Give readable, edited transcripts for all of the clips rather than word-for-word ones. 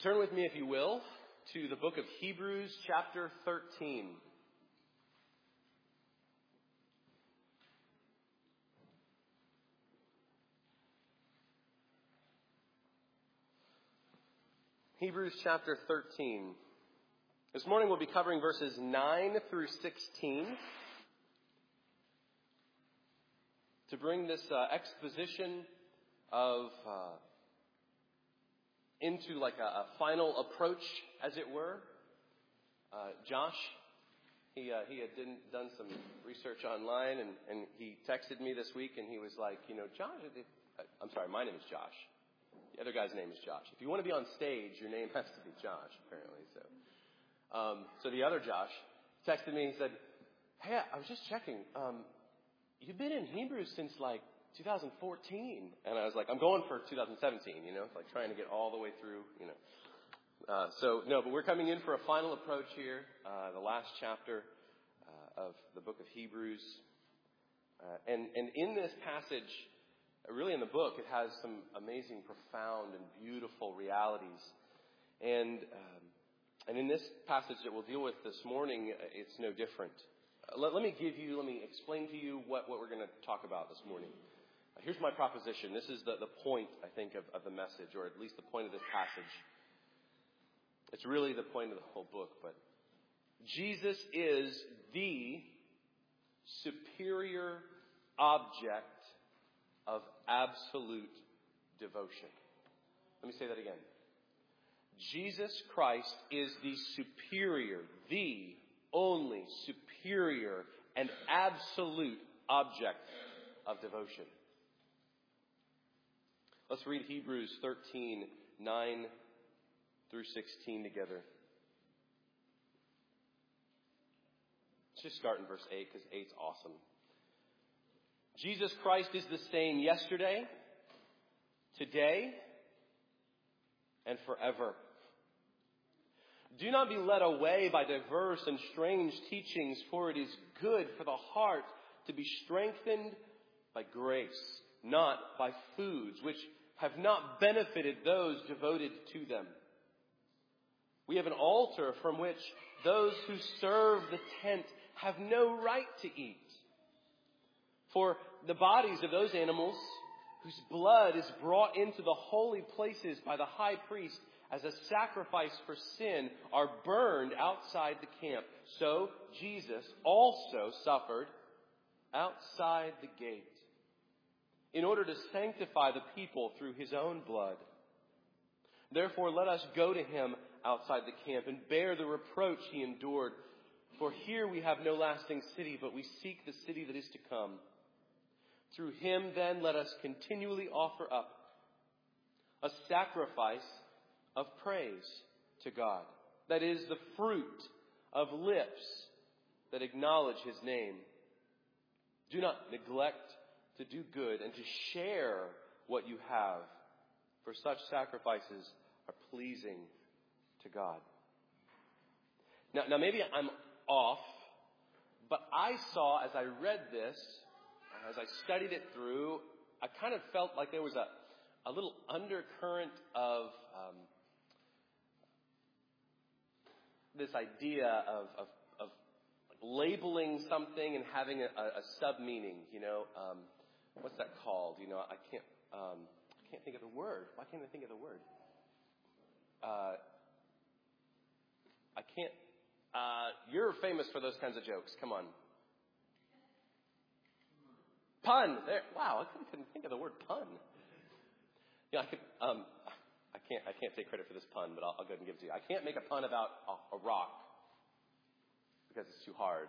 Turn with me, if you will, to the book of Hebrews, chapter 13. Hebrews chapter 13. This morning we'll be covering verses 9 through 16 to bring this exposition of into like a final approach, as it were. Josh, he had done some research online, and he texted me this week, and he was like, Josh, I'm sorry, my name is Josh. The other guy's name is Josh. If you want to be on stage, your name has to be Josh, apparently. So the other Josh texted me and he said, hey, I was just checking. You've been in Hebrews since like 2014. And I was like, I'm going for 2017, like trying to get all the way through, but we're coming in for a final approach here, the last chapter of the book of Hebrews. And in this passage, really in the book, it has some amazing, profound, and beautiful realities. And in this passage that we'll deal with this morning, it's no different. Let me explain to you what we're going to talk about this morning. Here's my proposition. This is the point, I think, of the message, or at least the point of this passage. It's really the point of the whole book, but Jesus is the superior object of absolute devotion. Let me say that again. Jesus Christ is the superior, the only superior and absolute object of devotion. Let's read Hebrews 13, 9 through 16 together. Let's just start in verse 8 because 8's awesome. Jesus Christ is the same yesterday, today, and forever. Do not be led away by diverse and strange teachings, for it is good for the heart to be strengthened by grace, not by foods which have not benefited those devoted to them. We have an altar from which those who serve the tent have no right to eat. For the bodies of those animals whose blood is brought into the holy places by the high priest as a sacrifice for sin are burned outside the camp. So Jesus also suffered outside the gate in order to sanctify the people through his own blood. Therefore, let us go to him outside the camp and bear the reproach he endured. For here we have no lasting city, but we seek the city that is to come. Through him, then, let us continually offer up a sacrifice of praise to God. That is the fruit of lips that acknowledge his name. Do not neglect to do good and to share what you have, for such sacrifices are pleasing to God. Now maybe I'm off, but I saw as I read this, as I studied it through, I kind of felt like there was a little undercurrent of this idea of labeling something and having a sub-meaning, what's that called? I can't think of the word. Why can't I think of the word? I can't, you're famous for those kinds of jokes. Come on. Pun. There. Wow, I couldn't think of the word pun. I can't take credit for this pun, but I'll go ahead and give it to you. I can't make a pun about a rock because it's too hard.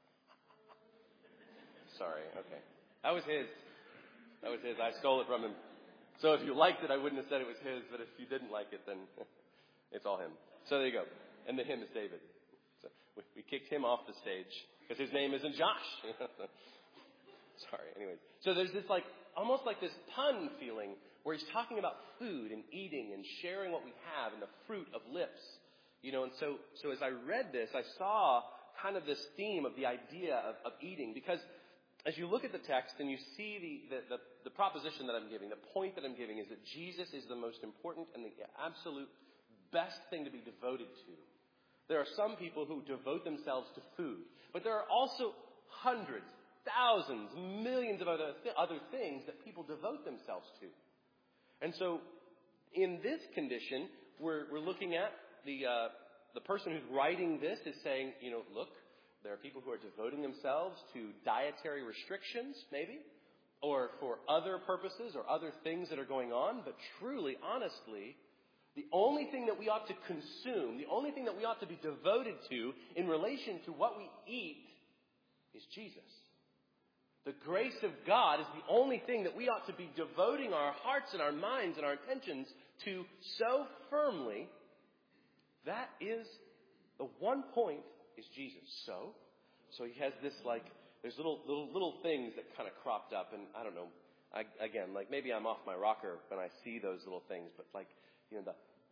Sorry. Okay. That was his. I stole it from him. So if you liked it, I wouldn't have said it was his, but if you didn't like it, then it's all him. So there you go. And the him is David. So we kicked him off the stage because his name isn't Josh. Sorry. Anyways. So there's this almost like this pun feeling where he's talking about food and eating and sharing what we have and the fruit of lips. And so as I read this, I saw kind of this theme of the idea of eating, because as you look at the text and you see the proposition that I'm giving, the point that I'm giving is that Jesus is the most important and the absolute best thing to be devoted to. There are some people who devote themselves to food, but there are also hundreds, thousands, millions of other things that people devote themselves to. And so, in this condition, we're looking at the person who's writing this is saying, look, there are people who are devoting themselves to dietary restrictions, maybe, or for other purposes or other things that are going on. But truly, honestly, the only thing that we ought to consume, the only thing that we ought to be devoted to in relation to what we eat is Jesus. The grace of God is the only thing that we ought to be devoting our hearts and our minds and our attentions to so firmly. That is, the one point is Jesus. So he has this, there's little things that kind of cropped up, and I don't know, maybe I'm off my rocker when I see those little things, but the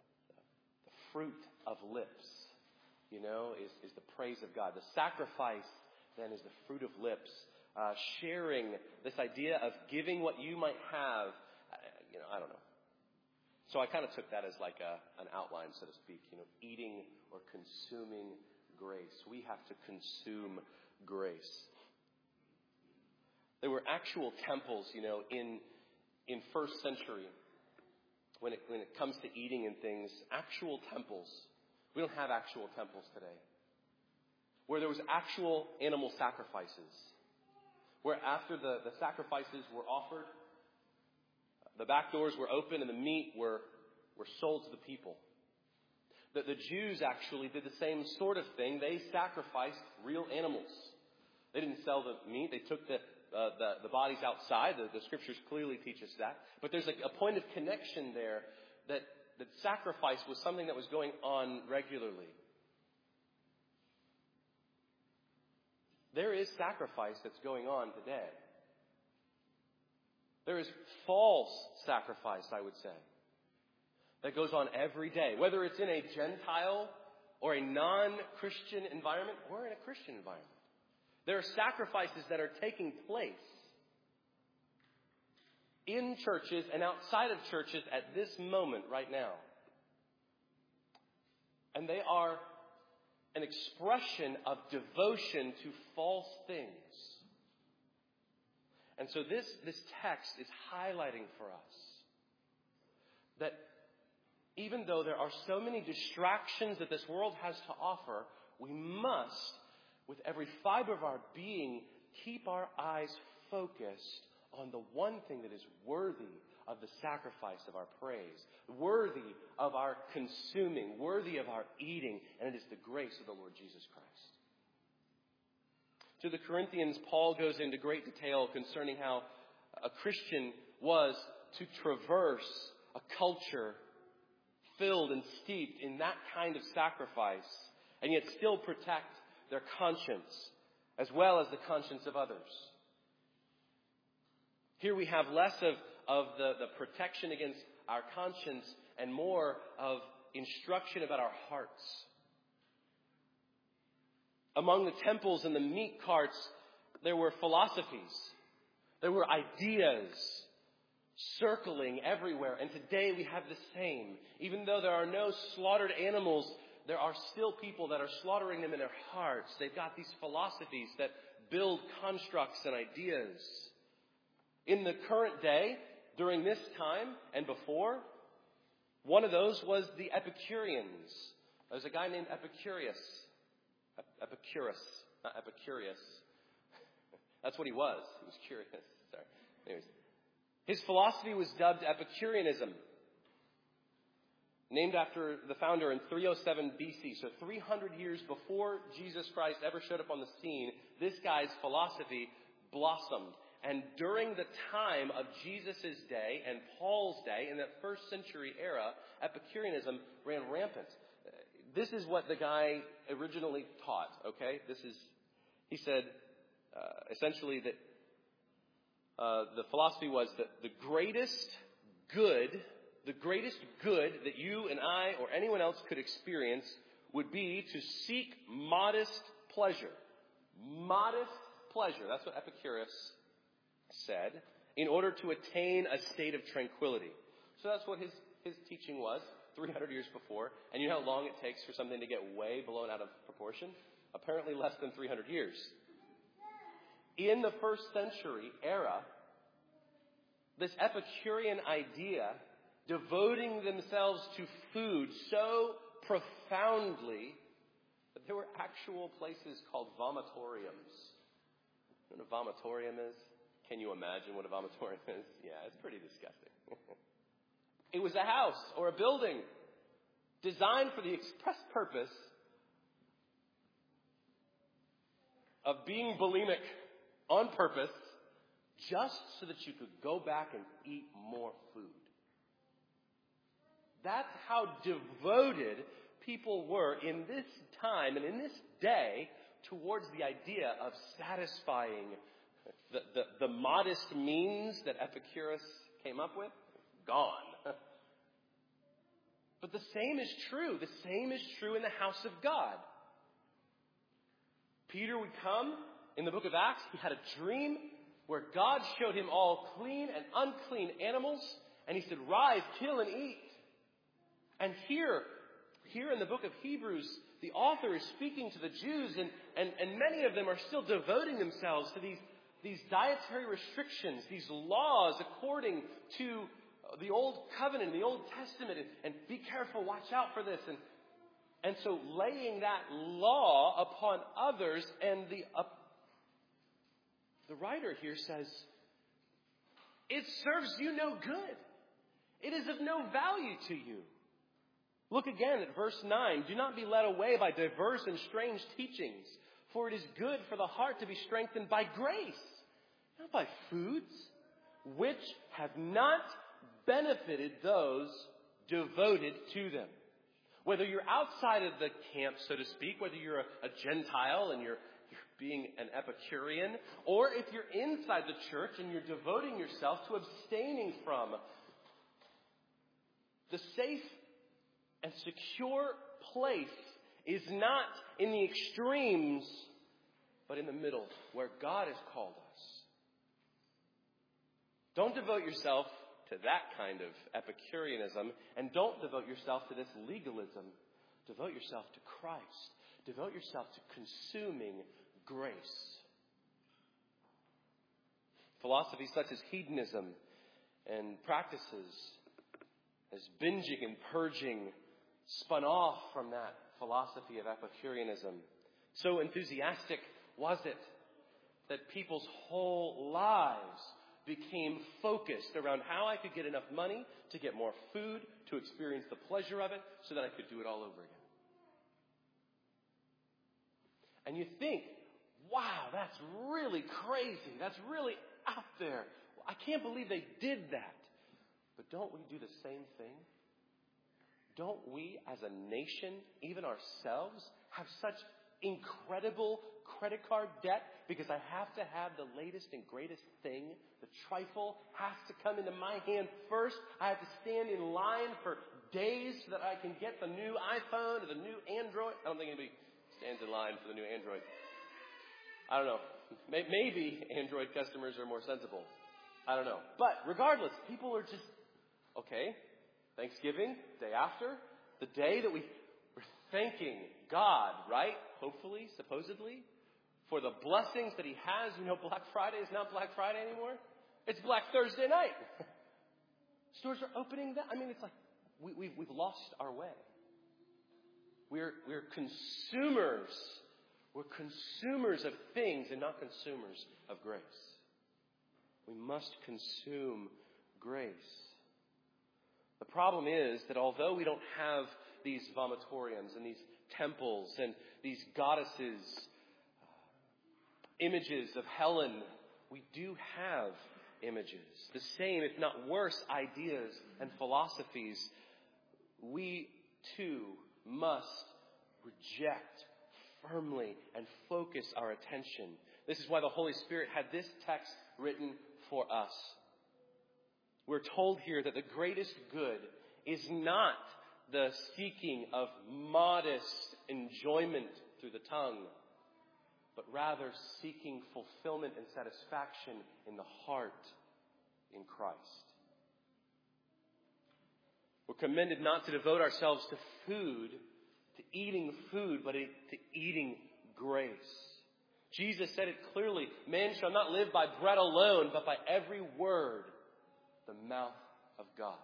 fruit of lips, is the praise of God. The sacrifice, then, is the fruit of lips. Sharing, this idea of giving what you might have, I don't know. So I kind of took that as an outline, so to speak, eating or consuming grace. We have to consume grace. There were actual temples, in first century, when it comes to eating and things, actual temples. We don't have actual temples today. Where there was actual animal sacrifices. Where after the sacrifices were offered, the back doors were open and the meat were sold to the people. The Jews actually did the same sort of thing. They sacrificed real animals. They didn't sell the meat. They took the bodies outside. The scriptures clearly teach us that. But there's a point of connection there that sacrifice was something that was going on regularly. There is sacrifice that's going on today. There is false sacrifice, I would say, that goes on every day, whether it's in a Gentile or a non-Christian environment or in a Christian environment. There are sacrifices that are taking place in churches and outside of churches at this moment right now. And they are an expression of devotion to false things. And so this text is highlighting for us that even though there are so many distractions that this world has to offer, we must, with every fiber of our being, keep our eyes focused on the one thing that is worthy of the sacrifice of our praise, worthy of our consuming, worthy of our eating, and it is the grace of the Lord Jesus Christ. To the Corinthians, Paul goes into great detail concerning how a Christian was to traverse a culture filled and steeped in that kind of sacrifice, and yet still protect their conscience as well as the conscience of others. Here we have less of the protection against our conscience and more of instruction about our hearts. Among the temples and the meat carts, there were philosophies. There were ideas circling everywhere. And today we have the same. Even though there are no slaughtered animals, there are still people that are slaughtering them in their hearts. They've got these philosophies that build constructs and ideas. In the current day, during this time and before, one of those was the Epicureans. There's a guy named Epicurus. Not Epicurus. That's what he was. He was curious. Sorry. Anyways, his philosophy was dubbed Epicureanism, named after the founder in 307 BC. So 300 years before Jesus Christ ever showed up on the scene, this guy's philosophy blossomed. And during the time of Jesus' day and Paul's day, in that first century era, Epicureanism ran rampant. This is what the guy originally taught, okay? He said, essentially that the philosophy was that the greatest good that you and I or anyone else could experience would be to seek modest pleasure. Modest pleasure. That's what Epicurus said, in order to attain a state of tranquility. So that's what his teaching was. 300 years before. And you know how long it takes for something to get way blown out of proportion? Apparently less than 300 years. In the first century era, this Epicurean idea, devoting themselves to food so profoundly that there were actual places called vomitoriums. You know what a vomitorium is? Can you imagine what a vomitorium is? Yeah, it's pretty disgusting. It was a house or a building designed for the express purpose of being bulimic on purpose, just so that you could go back and eat more food. That's how devoted people were in this time and in this day towards the idea of satisfying the modest means that Epicurus came up with. Gone. But the same is true. The same is true in the house of God. Peter would come in the book of Acts. He had a dream where God showed him all clean and unclean animals. And he said, rise, kill, and eat. And here in the book of Hebrews, the author is speaking to the Jews. And many of them are still devoting themselves to these dietary restrictions, these laws according to the Old Covenant, the Old Testament, and be careful, watch out for this. And so laying that law upon others, and the writer here says, it serves you no good. It is of no value to you. Look again at verse 9. Do not be led away by diverse and strange teachings, for it is good for the heart to be strengthened by grace, not by foods, which have not benefited those devoted to them. Whether you're outside of the camp, so to speak, whether you're a Gentile and you're being an Epicurean, or if you're inside the church and you're devoting yourself to abstaining from the safe and secure place is not in the extremes, but in the middle, where God has called us. Don't devote yourself to that kind of Epicureanism, and don't devote yourself to this legalism. Devote yourself to Christ. Devote yourself to consuming grace. Philosophies such as hedonism and practices as binging and purging spun off from that philosophy of Epicureanism. So enthusiastic was it that people's whole lives became focused around how I could get enough money to get more food, to experience the pleasure of it, so that I could do it all over again. And you think, wow, that's really crazy. That's really out there. I can't believe they did that. But don't we do the same thing? Don't we as a nation, even ourselves, have such incredible credit card debt because I have to have the latest and greatest thing? The trifle has to come into my hand first. I have to stand in line for days so that I can get the new iPhone or the new Android. I don't think anybody stands in line for the new Android. I don't know. Maybe Android customers are more sensible. I don't know. But regardless, people are just, okay, Thanksgiving, day after, the day that we're thanking God, right? Hopefully, supposedly, for the blessings that He has. You know, Black Friday is not Black Friday anymore. It's Black Thursday night. Stores are opening. I mean, it's like we've lost our way. We're consumers. We're consumers of things and not consumers of grace. We must consume grace. The problem is that although we don't have these vomitoriums and these temples and these goddesses, images of Helen, we do have images. The same, if not worse, ideas and philosophies. We too must reject firmly and focus our attention. This is why the Holy Spirit had this text written for us. We're told here that the greatest good is not the seeking of modest enjoyment through the tongue, but rather seeking fulfillment and satisfaction in the heart in Christ. We're commended not to devote ourselves to food, to eating food, but to eating grace. Jesus said it clearly, man shall not live by bread alone, but by every word, the mouth of God.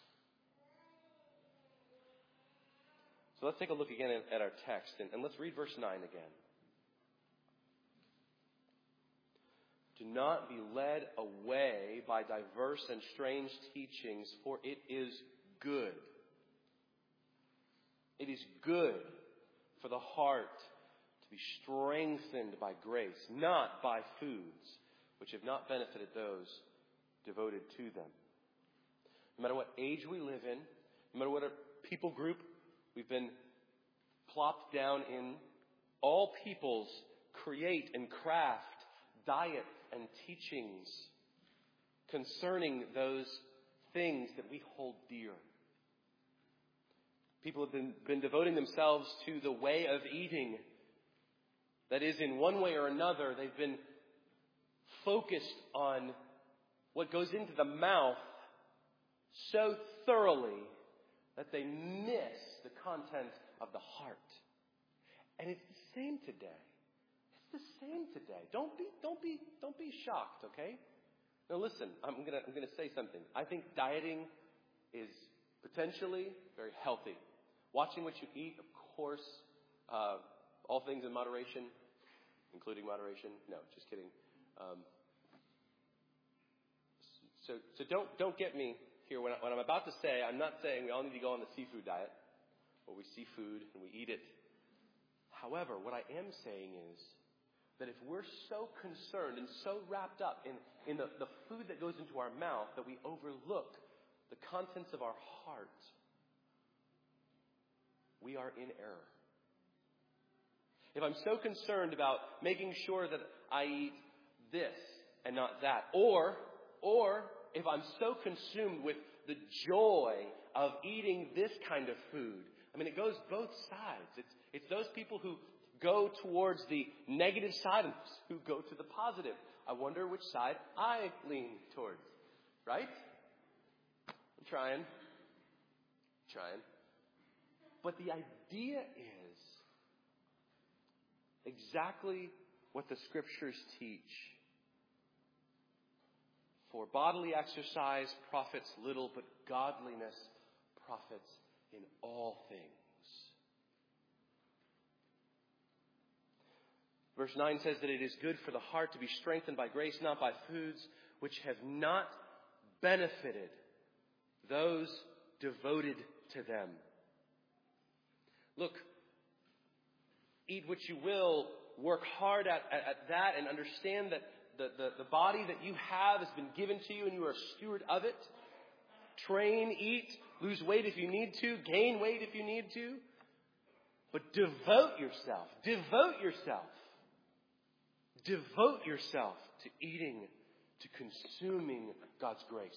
So let's take a look again at our text, and let's read verse 9 again. Do not be led away by diverse and strange teachings, for it is good. It is good for the heart to be strengthened by grace, not by foods which have not benefited those devoted to them. No matter what age we live in, no matter what people group we've been plopped down in, all peoples create and craft diets and teachings concerning those things that we hold dear. People have been devoting themselves to the way of eating. That is, in one way or another, they've been focused on what goes into the mouth so thoroughly that they miss the content of the heart. And it's the same today. It's the same today. Don't be shocked, okay? Now listen, I'm gonna say something. I think dieting is potentially very healthy. Watching what you eat, of course, all things in moderation, including moderation. No, just kidding. So don't get me here. What I'm about to say, I'm not saying we all need to go on the seafood diet, where we see food and we eat it. However, what I am saying is that if we're so concerned and so wrapped up in the food that goes into our mouth that we overlook the contents of our heart, we are in error. If I'm so concerned about making sure that I eat this and not that, or if I'm so consumed with the joy of eating this kind of food, I mean, it goes both sides. It's those people who go towards the negative side and who go to the positive. I wonder which side I lean towards, right? I'm trying. But the idea is exactly what the scriptures teach. For bodily exercise profits little, but godliness profits in all things. Verse 9 says that it is good for the heart to be strengthened by grace, not by foods which have not benefited those devoted to them. Look, eat what you will, work hard at that, and understand that the body that you have has been given to you and you are a steward of it. Train, eat, lose weight if you need to, gain weight if you need to. But devote yourself to eating, to consuming God's grace.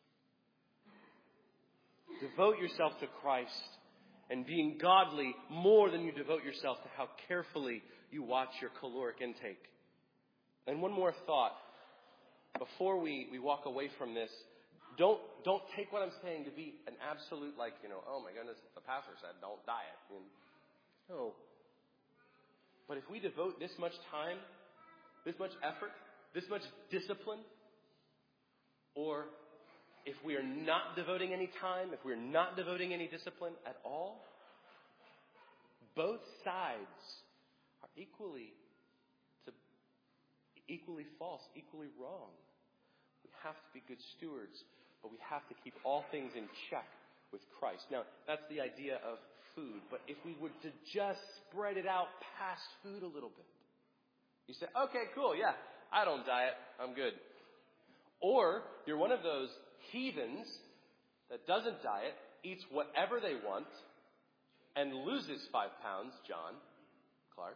Devote yourself to Christ and being godly more than you devote yourself to how carefully you watch your caloric intake. And one more thought. Before we walk away from this, don't take what I'm saying to be an absolute, oh my goodness, the pastor said don't diet. No. But if we devote this much time, this much effort, this much discipline, or if we are not devoting any time, if we're not devoting any discipline at all, both sides are equally false, equally wrong. We have to be good stewards, but we have to keep all things in check with Christ. Now, that's the idea of food, but if we were to just spread it out past food a little bit, you say, okay, cool, yeah, I don't diet, I'm good. Or you're one of those heathens that doesn't diet, eats whatever they want, and loses 5 pounds, John Clark.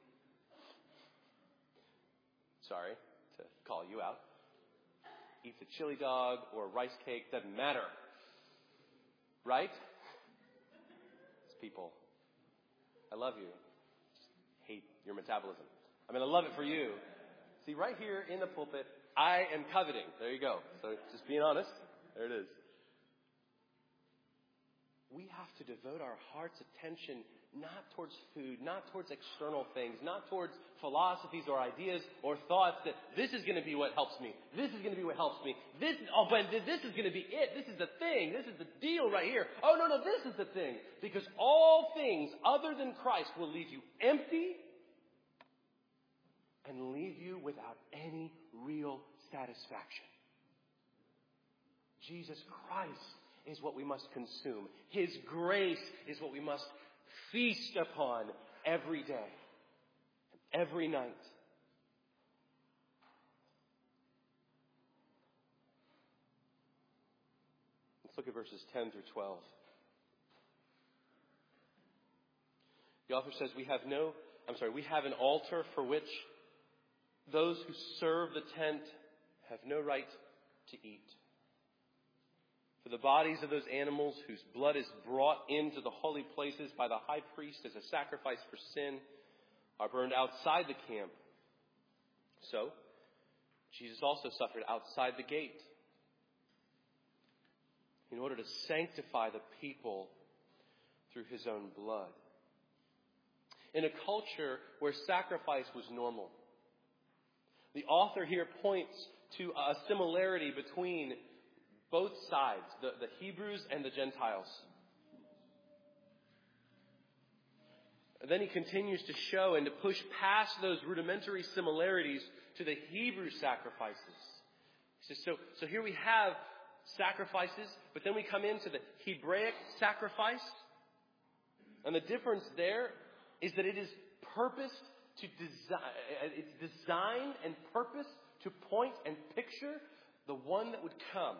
Sorry to call you out. Eats a chili dog or a rice cake, doesn't matter. Right? It's people. I love you. Just hate your metabolism. I mean, I love it for you. See, right here in the pulpit, I am coveting. There you go. So just being honest, there it is. we have to devote our heart's attention not towards food, not towards external things, not towards philosophies or ideas or thoughts that this is going to be what helps me. This is going to be what helps me. This is going to be it. This is the thing. This is the deal right here. Oh, no, this is the thing. Because all things other than Christ will leave you empty and leave you without any real satisfaction. Jesus Christ is what we must consume. His grace is what we must feast upon every day, every night. Let's look at verses 10 through 12. The author says, we have an altar for which those who serve the tent have no right to eat. For the bodies of those animals whose blood is brought into the holy places by the high priest as a sacrifice for sin are burned outside the camp. So, Jesus also suffered outside the gate in order to sanctify the people through his own blood. In a culture where sacrifice was normal, the author here points to a similarity between both sides, the Hebrews and the Gentiles. And then he continues to show and to push past those rudimentary similarities to the Hebrew sacrifices. He says, so here we have sacrifices, but then we come into the Hebraic sacrifice. And the difference there is that it is purposed to design, it's designed and purposed to point and picture the one that would come.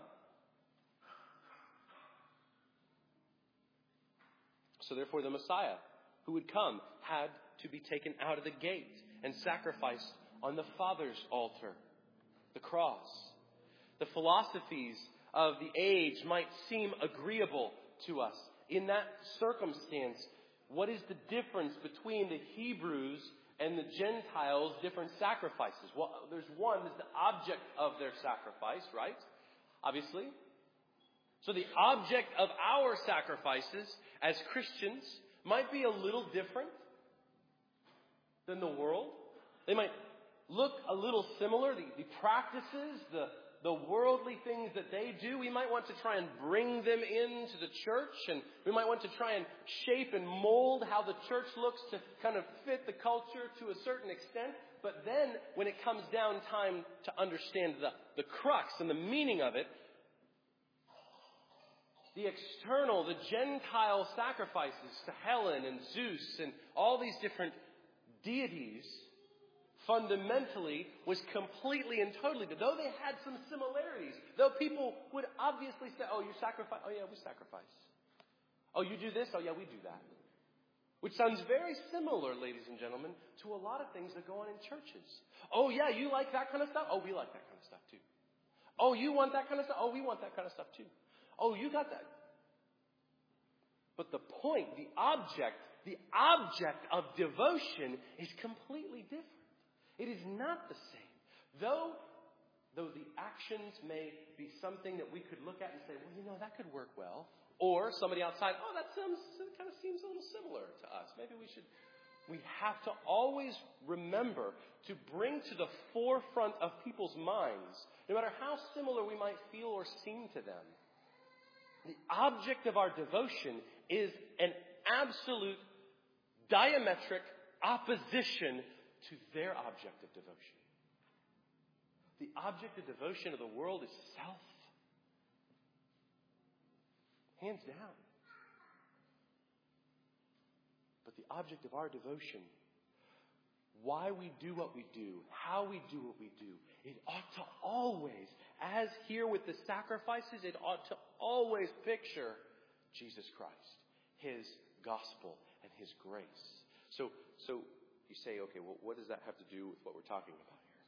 So therefore the Messiah who would come had to be taken out of the gate and sacrificed on the Father's altar, the cross. The philosophies of the age might seem agreeable to us. In that circumstance, what is the difference between the Hebrews and the Gentiles' different sacrifices? Well, there's the object of their sacrifice, right? Obviously. So the object of our sacrifices as Christians might be a little different than the world. They might look a little similar. The practices, the worldly things that they do, we might want to try and bring them into the church, and we might want to try and shape and mold how the church looks to kind of fit the culture to a certain extent. But then when it comes down time to understand the crux and the meaning of it, the external, the Gentile sacrifices to Helen and Zeus and all these different deities fundamentally was completely and totally, though they had some similarities, though people would obviously say, oh, you sacrifice? Oh, yeah, we sacrifice. Oh, you do this? Oh, yeah, we do that. Which sounds very similar, ladies and gentlemen, to a lot of things that go on in churches. Oh, yeah, you like that kind of stuff? Oh, we like that kind of stuff too. Oh, you want that kind of stuff? Oh, we want that kind of stuff too. Oh, you got that. But the point, the object of devotion is completely different. It is not the same. Though the actions may be something that we could look at and say, well, that could work well. Or somebody outside, that kind of seems a little similar to us. Maybe we have to always remember to bring to the forefront of people's minds, no matter how similar we might feel or seem to them, the object of our devotion is an absolute diametric opposition to their object of devotion. The object of devotion of the world is self. Hands down. But the object of our devotion, why we do what we do, how we do what we do, it ought to always, as here with the sacrifices, it ought to always picture Jesus Christ, his gospel, and his grace. So you say, okay, well, what does that have to do with what we're talking about here?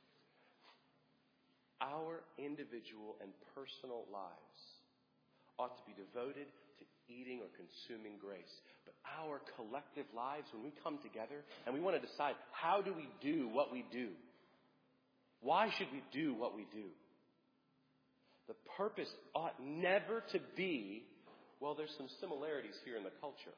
Our individual and personal lives ought to be devoted to eating or consuming grace. But our collective lives, when we come together and we want to decide, how do we do what we do? Why should we do what we do? The purpose ought never to be Well, there's some similarities here in the culture.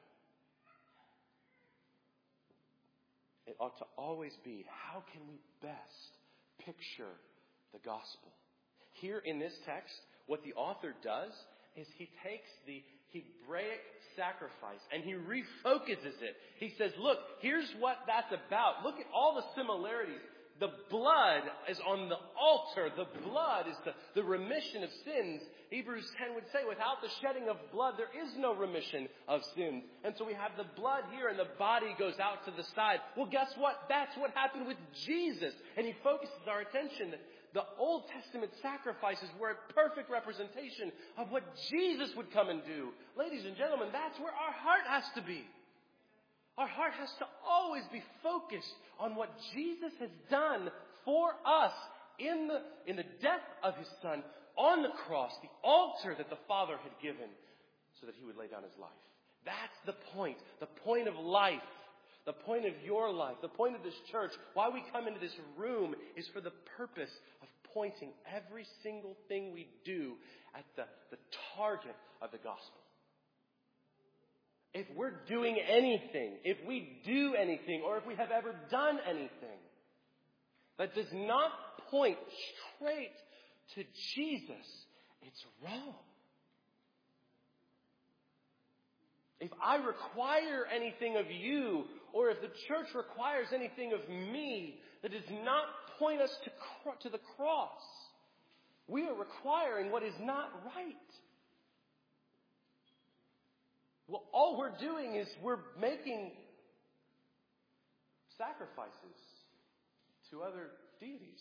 It ought to always be, how can we best picture the gospel? Here in this text, what the author does is he takes the Hebraic sacrifice and he refocuses it. He says, look, here's what that's about. Look at all the similarities. The blood is on the altar. The blood is the remission of sins. Hebrews 10 would say, without the shedding of blood, there is no remission of sins. And so we have the blood here and the body goes out to the side. Well, guess what? That's what happened with Jesus. And he focuses our attention. The Old Testament sacrifices were a perfect representation of what Jesus would come and do. Ladies and gentlemen, that's where our heart has to be. Our heart has to always be focused on what Jesus has done for us in the death of his Son on the cross, the altar that the Father had given so that he would lay down his life. That's the point of life, the point of your life, the point of this church. Why we come into this room is for the purpose of pointing every single thing we do at the target of the gospel. If we're doing anything, if we do anything, or if we have ever done anything that does not point straight to Jesus, it's wrong. If I require anything of you, or if the church requires anything of me that does not point us to the cross, we are requiring what is not right. Well, all we're doing is we're making sacrifices to other deities.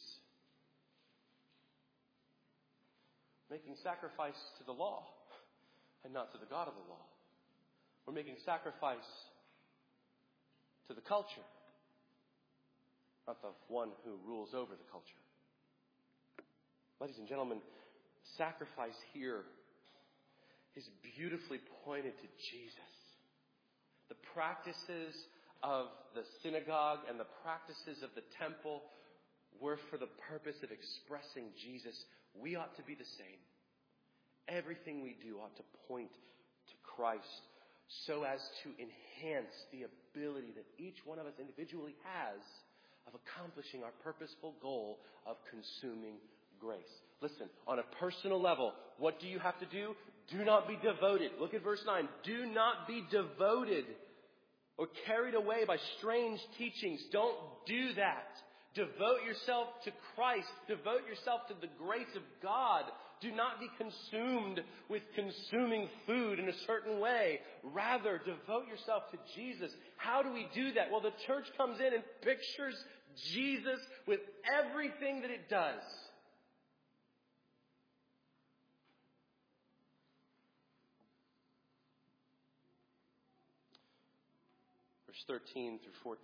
Making sacrifice to the law and not to the God of the law. We're making sacrifice to the culture, not the one who rules over the culture. Ladies and gentlemen, sacrifice here is beautifully pointed to Jesus. The practices of the synagogue and the practices of the temple were for the purpose of expressing Jesus. We ought to be the same. Everything we do ought to point to Christ so as to enhance the ability that each one of us individually has of accomplishing our purposeful goal of consuming grace. Listen, on a personal level, what do you have to do? Do not be devoted. Look at verse 9. Do not be devoted or carried away by strange teachings. Don't do that. Devote yourself to Christ. Devote yourself to the grace of God. Do not be consumed with consuming food in a certain way. Rather, devote yourself to Jesus. How do we do that? Well, the church comes in and pictures Jesus with everything that it does. Verse 13 through 14.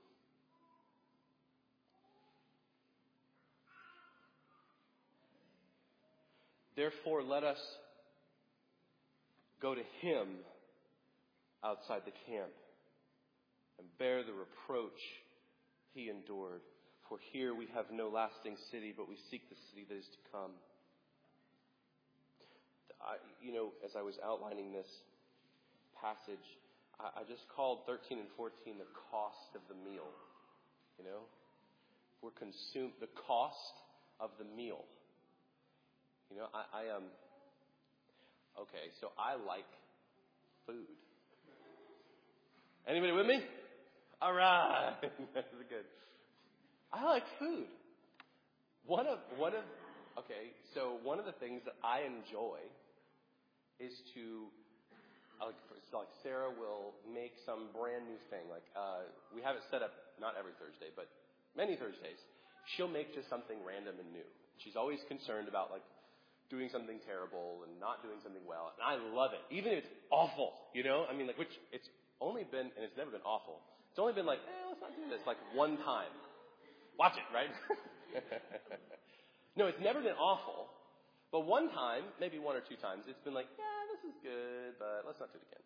Therefore, let us go to him outside the camp and bear the reproach he endured. For here we have no lasting city, but we seek the city that is to come. As I was outlining this passage, I just called 13 and 14 the cost of the meal. We're consumed, the cost of the meal. So I like food. Anybody with me? All right. That's good. I like food. One of the things that I enjoy is to, like Sarah will make some brand new thing. We have it set up, not every Thursday, but many Thursdays. She'll make just something random and new. She's always concerned about doing something terrible and not doing something well. And I love it. Even if it's awful, which it's only been, and it's never been awful. It's only been let's not do this, one time. Watch it, right? No, it's never been awful. But one time, maybe one or two times, it's been this is good, but let's not do it again.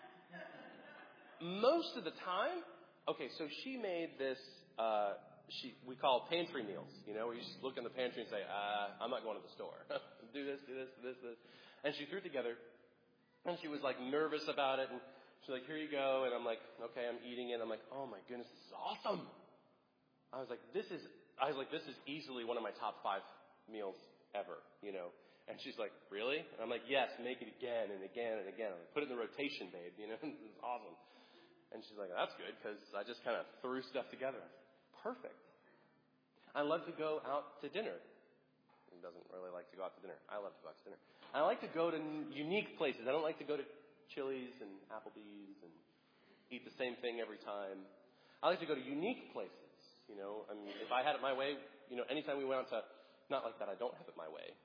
Most of the time, so she made this, we call pantry meals, where you just look in the pantry and say, I'm not going to the store. do this. And she threw together And she was like nervous about it. And she's like, here you go. And I'm like, okay, I'm eating it. I'm like, oh my goodness, this is awesome. I was like, this is easily one of my top 5 meals ever, And she's like, really? And I'm like, yes, make it again and again and again. I'm like, put it in the rotation, babe, This is awesome. And she's like, that's good because I just kind of threw stuff together. Perfect. I love to go out to dinner. He doesn't really like to go out to dinner. I love to go out to dinner. I like to go to unique places. I don't like to go to Chili's and Applebee's and eat the same thing every time. I like to go to unique places. I mean, if I had it my way, anytime we went out to, not like that, I don't have it my way.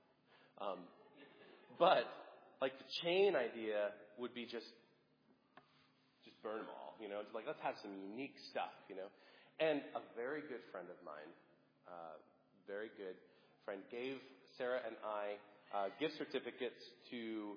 But like the chain idea would be just burn them all, It's like, let's have some unique stuff, And a very good friend of mine, gave Sarah and I gift certificates to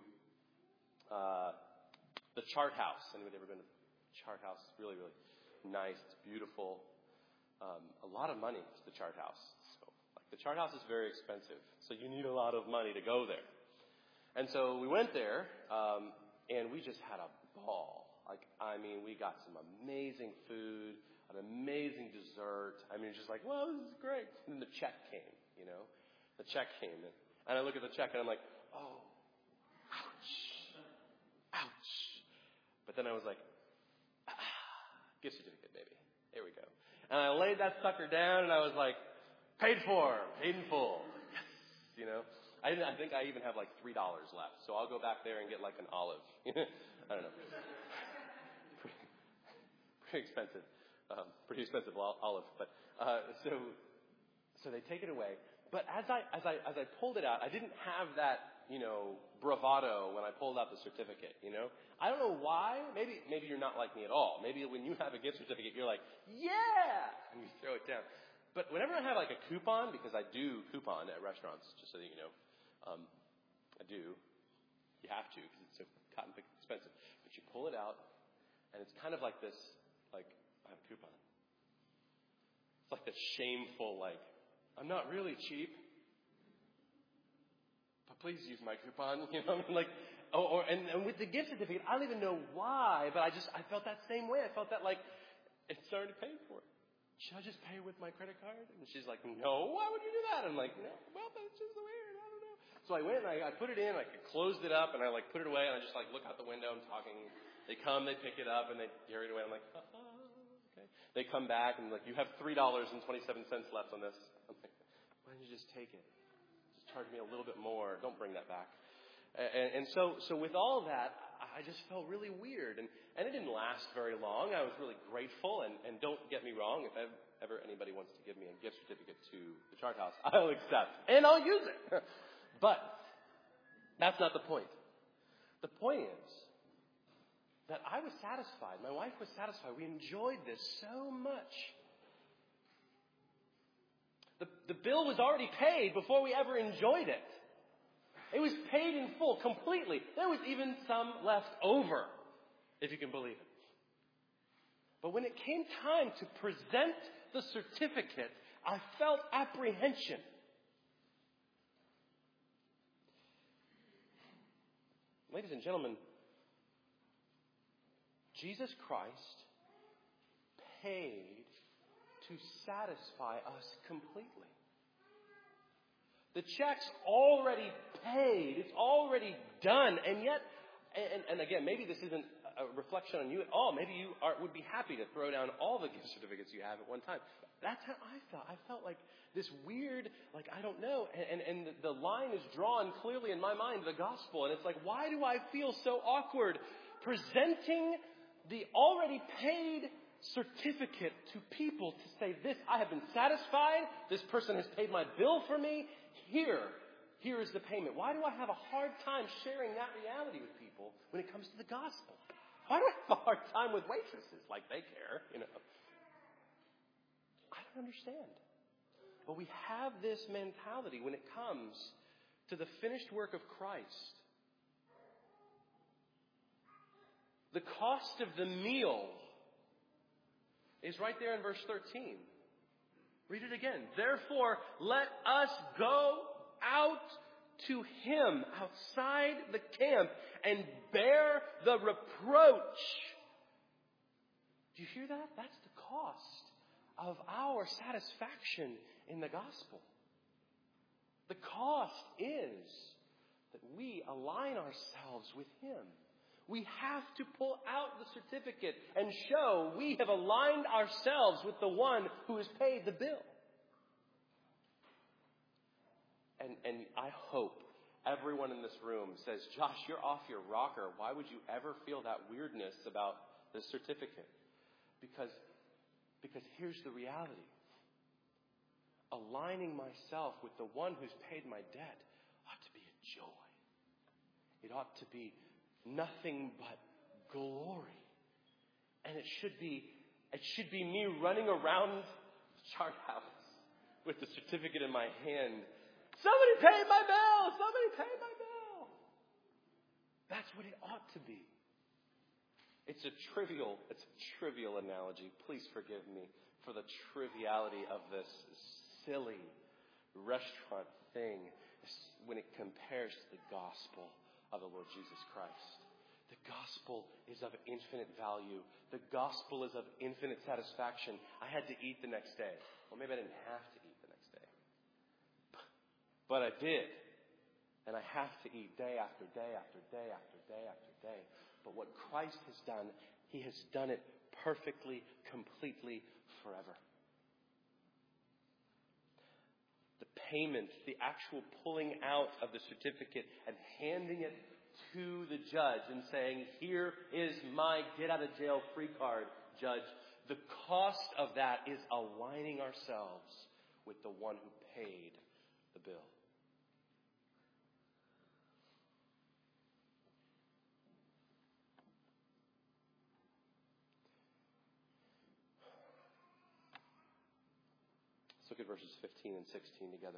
the Chart House. Anybody ever been to the Chart House? It's really, really nice. It's beautiful. A lot of money to the Chart House. So, the Chart House is very expensive. So you need a lot of money to go there. And so we went there, and we just had a ball. We got some amazing food, an amazing dessert. Just like, well, this is great. And then the check came, The check came. And I look at the check, and I'm like, oh, ouch. But then I was like, gift certificate, baby. Here we go. And I laid that sucker down, and I was like, paid for, paid in full. Yes, I think I even have like $3 left. So I'll go back there and get like an olive. I don't know. Pretty expensive. Pretty expensive olive. But so they take it away. But as I pulled it out, I didn't have that, bravado when I pulled out the certificate, I don't know why. Maybe you're not like me at all. Maybe when you have a gift certificate, you're like, yeah! And you throw it down. But whenever I have like a coupon, because I do coupon at restaurants, just so that you know, I do. You have to, because it's so cotton pick expensive. But you pull it out, and it's kind of like this, like, I have a coupon. It's like this shameful, like, I'm not really cheap, but please use my coupon, and with the gift certificate, I don't even know why, but I felt that same way. I felt that, like, it's already paid for. Should I just pay with my credit card? And she's like, no, why would you do that? I'm like, no, well, that's just weird. I don't know. So I went and I put it in, I closed it up, and I put it away, and I just look out the window. I'm talking. They come, they pick it up, and they carry it away. I'm like, okay. They come back and you have $3.27 left on this. I'm like, why don't you just take it? Just charge me a little bit more. Don't bring that back. And so with all that, I just felt really weird. And it didn't last very long. I was really grateful. And don't get me wrong, if ever anybody wants to give me a gift certificate to the Chart House, I'll accept. And I'll use it. But that's not the point. The point is that I was satisfied. My wife was satisfied. We enjoyed this so much. The bill was already paid before we ever enjoyed it. It was paid in full, completely. There was even some left over, if you can believe it. But when it came time to present the certificate, I felt apprehension. Ladies and gentlemen, Jesus Christ paid to satisfy us completely. The check's already paid. It's already done. And yet, and again, maybe this isn't a reflection on you at all. Maybe you would be happy to throw down all the gift certificates you have at one time. That's how I felt. I felt like this weird, I don't know. And the line is drawn clearly in my mind, the gospel. And it's like, why do I feel so awkward presenting the already paid certificate to people to say this, I have been satisfied. This person has paid my bill for me. Here is the payment. Why do I have a hard time sharing that reality with people when it comes to the gospel? Why do I have a hard time with waitresses? Like they care, I don't understand. But we have this mentality when it comes to the finished work of Christ. The cost of the meal is right there in verse 13. Read it again. Therefore, let us go out to him outside the camp and bear the reproach. Do you hear that? That's the cost of our satisfaction in the gospel. The cost is that we align ourselves with him. We have to pull out the certificate and show we have aligned ourselves with the one who has paid the bill. And I hope everyone in this room says, Josh, you're off your rocker. Why would you ever feel that weirdness about the certificate? Because here's the reality. Aligning myself with the one who's paid my debt ought to be a joy. It ought to be nothing but glory. And it should be me running around the chart house with the certificate in my hand. Somebody paid my bill! Somebody paid my bill! That's what it ought to be. It's a trivial analogy. Please forgive me for the triviality of this silly restaurant thing when it compares to the gospel of the Lord Jesus Christ. The gospel is of infinite value. The gospel is of infinite satisfaction. I had to eat the next day. Well, maybe I didn't have to eat the next day. But I did. And I have to eat day after day after day after day after day. But what Christ has done, he has done it perfectly, completely, forever. The payment, the actual pulling out of the certificate and handing it to the judge and saying, here is my get-out-of-jail-free card, judge. The cost of that is aligning ourselves with the one who paid the bill. Let's look at verses 15 and 16 together.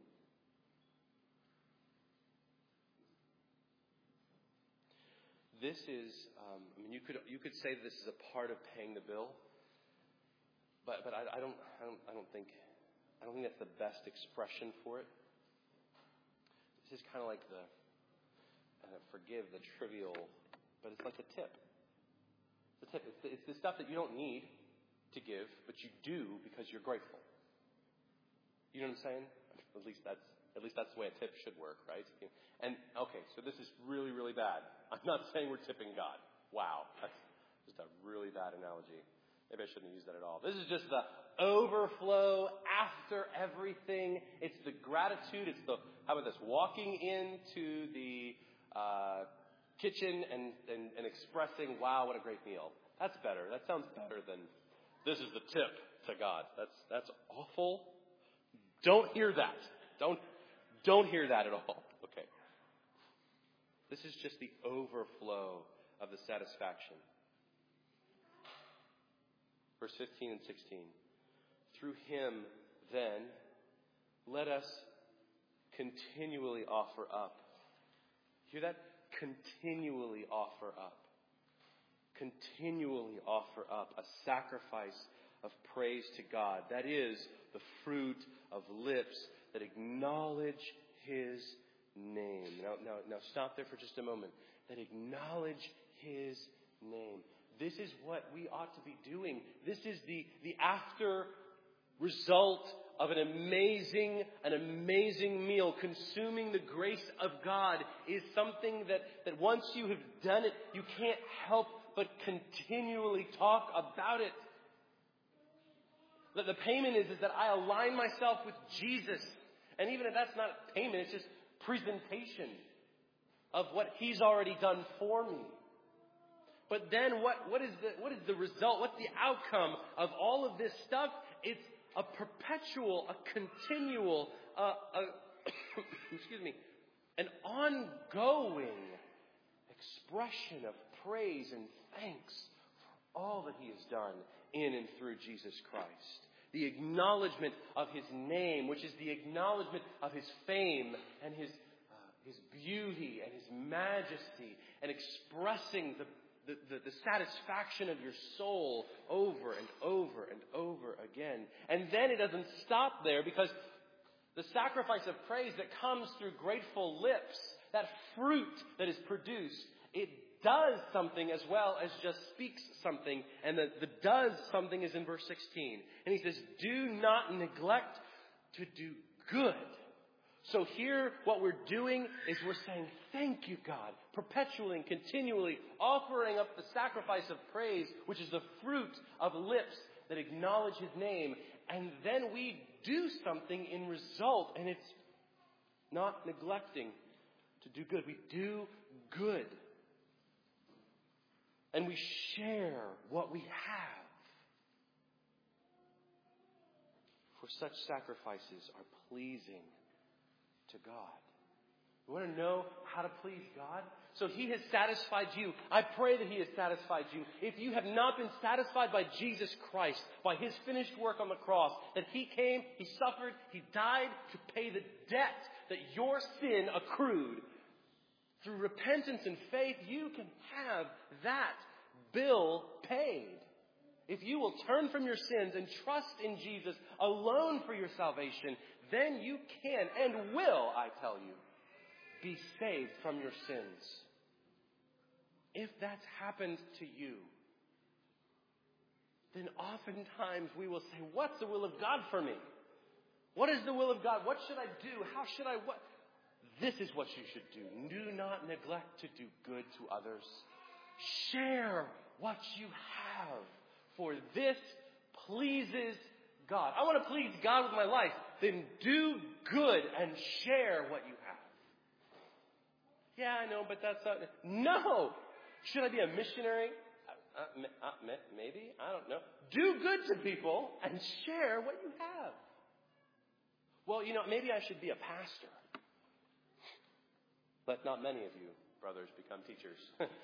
This is, you could say that this is a part of paying the bill, but I don't think that's the best expression for it. This is kind of like forgive the trivial, but it's like the tip. The tip. It's the stuff that you don't need to give, but you do because you're grateful. You know what I'm saying? At least that's the way a tip should work, right? And, okay, so this is really, really bad. I'm not saying we're tipping God. Wow, that's just a really bad analogy. Maybe I shouldn't use that at all. This is just the overflow after everything. It's the gratitude. It's the, how about this, walking into the kitchen and expressing, wow, what a great meal. That's better. That sounds better than this is the tip to God. That's awful. Don't hear that. Don't hear that at all. Okay. This is just the overflow of the satisfaction. Verse 15 and 16. Through him, then, let us continually offer up. Hear that? Continually offer up. Continually offer up a sacrifice of praise to God. That is the fruit of lips that acknowledge his name. Now stop there for just a moment. That acknowledge his name. This is what we ought to be doing. This is the after result of an amazing meal. Consuming the grace of God is something that once you have done it, you can't help but continually talk about it. The payment is that I align myself with Jesus. And even if that's not payment, it's just presentation of what he's already done for me. But then what is the result? What's the outcome of all of this stuff? It's a perpetual, a continual, an ongoing expression of praise and thanks for all that he has done in and through Jesus Christ. The acknowledgement of his name, which is the acknowledgement of his fame and his beauty and his majesty, and expressing the satisfaction of your soul over and over and over again. And then it doesn't stop there, because The sacrifice of praise that comes through grateful lips, that fruit that is produced, it does something as well as just speaks something. And the does something is in verse 16. And he says, do not neglect to do good. So here what we're doing is we're saying, thank you, God, perpetually and continually offering up the sacrifice of praise, which is the fruit of lips that acknowledge his name. And then we do something in result, and it's not neglecting to do good. We do good. And we share what we have. For such sacrifices are pleasing to God. You want to know how to please God? So he has satisfied you. I pray that he has satisfied you. If you have not been satisfied by Jesus Christ, by his finished work on the cross, that he came, he suffered, he died to pay the debt that your sin accrued, through repentance and faith, you can have that bill paid. If you will turn from your sins and trust in Jesus alone for your salvation, then you can and will, I tell you, be saved from your sins. If that's happened to you, then oftentimes we will say, what's the will of God for me? What is the will of God? What should I do? How should I what? This is what you should do. Do not neglect to do good to others. Share what you have, for this pleases God. I want to please God with my life. Then do good and share what you have. Yeah, I know, but that's not... No! Should I be a missionary? Maybe. I don't know. Do good to people and share what you have. Well, maybe I should be a pastor. But not many of you, brothers, become teachers.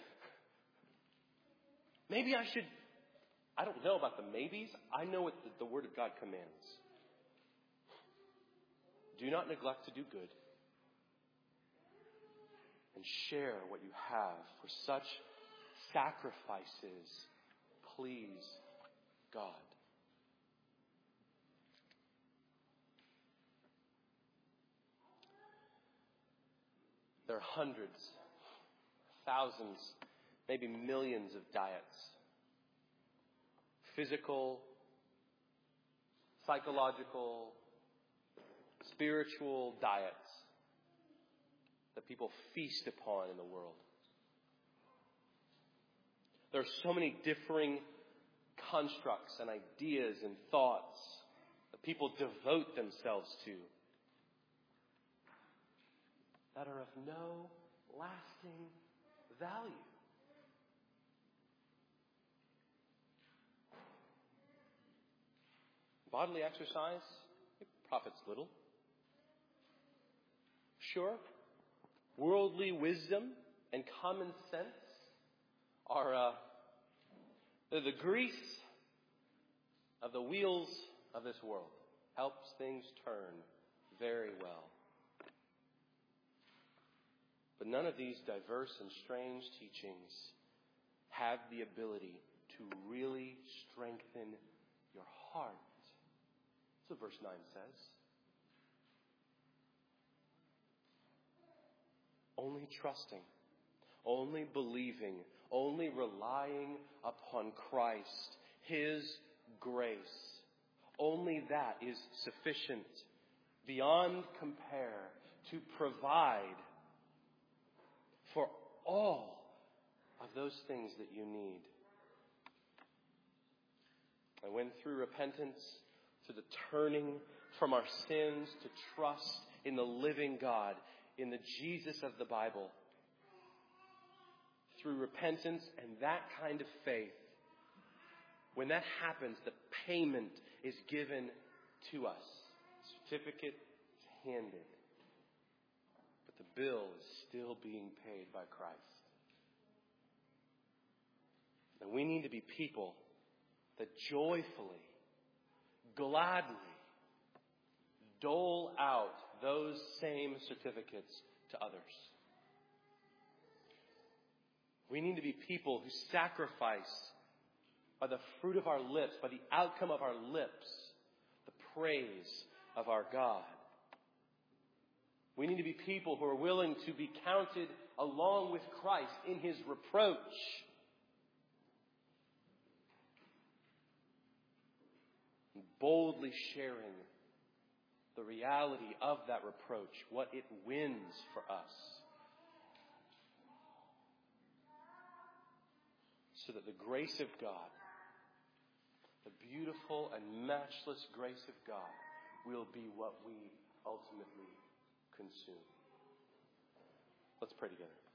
Maybe I should... I don't know about the maybes. I know what the Word of God commands. Do not neglect to do good. And share what you have, for such sacrifices please God. There are hundreds, thousands, maybe millions of diets. Physical, psychological, spiritual diets that people feast upon in the world. There are so many differing constructs and ideas and thoughts that people devote themselves to that are of no lasting value. Bodily exercise, it profits little. Sure, worldly wisdom and common sense are the grease of the wheels of this world. Helps things turn very well. But none of these diverse and strange teachings have the ability to really strengthen your heart. That's what verse 9 says. Only trusting, only believing, only relying upon Christ, his grace. Only that is sufficient, beyond compare, to provide for all of those things that you need. And when through repentance, to the turning from our sins to trust in the living God, in the Jesus of the Bible, through repentance and that kind of faith, when that happens, the payment is given to us. Certificate is handed. But the bill is still being paid by Christ. And we need to be people that joyfully, gladly dole out those same certificates to others. We need to be people who sacrifice by the fruit of our lips, by the outcome of our lips, the praise of our God. We need to be people who are willing to be counted along with Christ in His reproach. And boldly sharing the reality of that reproach, what it wins for us. So that the grace of God, the beautiful and matchless grace of God, will be what we ultimately consume. Let's pray together.